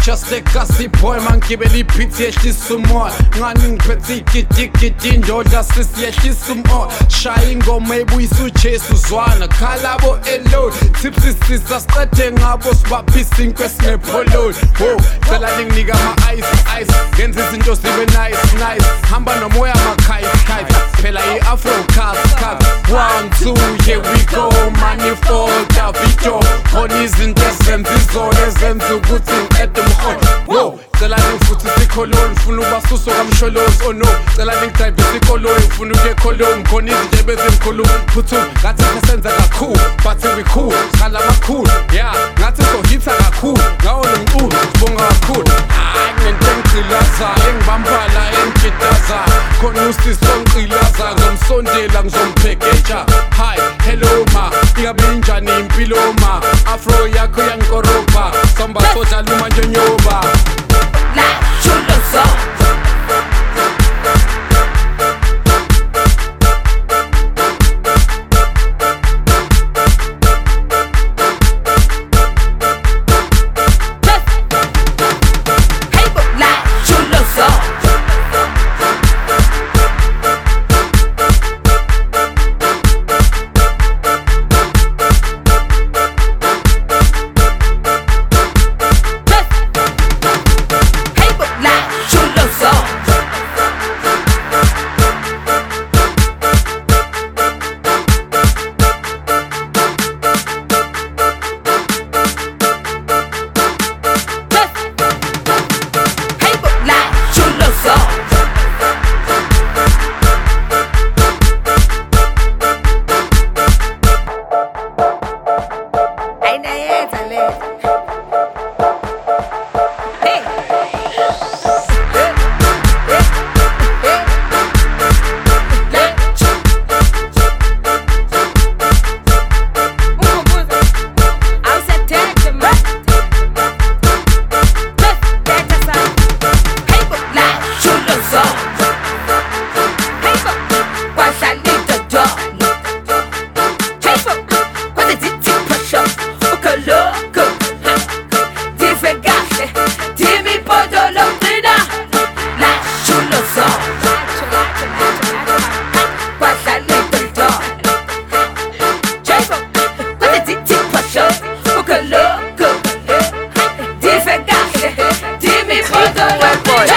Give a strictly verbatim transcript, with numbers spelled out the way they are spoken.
just a gossip boy, man ngibeli beat yehlisa umoya ngani ngiphethe igidikidi indoda sisi yehlisa umoya shaya ingoma ebuyisa uJesu zwana khalabo alone tipsy sisa siqede ngabo sibaphisa inkwesingepholoni wo cela ninginika ama ice ice ngenza izinto zibe nice nice hamba nomoya makhaya khaya phela i-afro cut cut one two here we go manifold Davido khona izinto ezenza izolo ezenza ukuthi ngiqede umholo wo cela ningifuthi sikholoni funa ubasuso kamsholozi oh no cela ningidive isikoloni funa ukuye ekoloni khona izinto ebezimkhuluma phuthu ngathi sesenza kakhulu but we cool sikhala amakhulu yeah ngathi sohitha kakhulu ngawo lo mculo sibonga kakhulu hayi nginento engigqilaza engibambala engidaza khona usisonqilaza ngomsondela ngizompheketsha hi hello ma ingabe injani impilo ma afro yakho yangikorobha samba soja luma njenyoba la chulo so Boy.